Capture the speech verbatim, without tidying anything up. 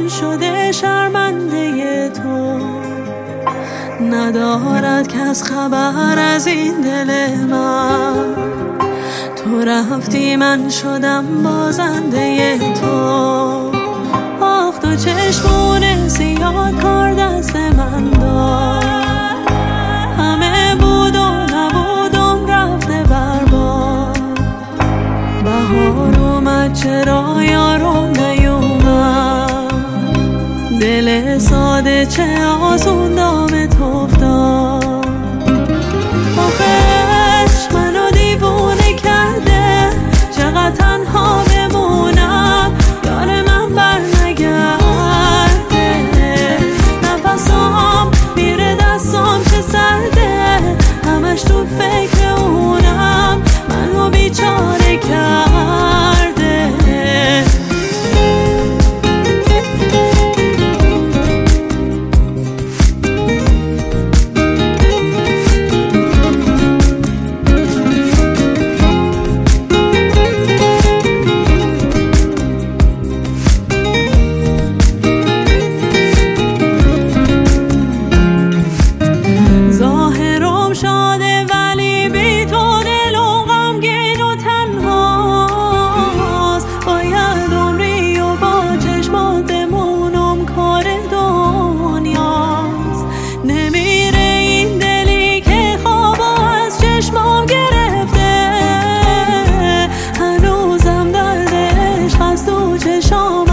شده شرمنده تو، ندارد کس خبر از این دل من. تو رفتی من شدم بازنده تو. آخ تو چشمون زیاد کار دست من داد، همه بود و نبودم رفته برباد. بهار اومد چرا یارم نیومد، دل ساده چه آسون دام تو افتاد. آخش منو دیوونه کرده، چقدر تنها بمونم یار من بر نگرده. نفسام میره دستام چه سرده، همش تو فکر اونم منو بیچاره کرده. شام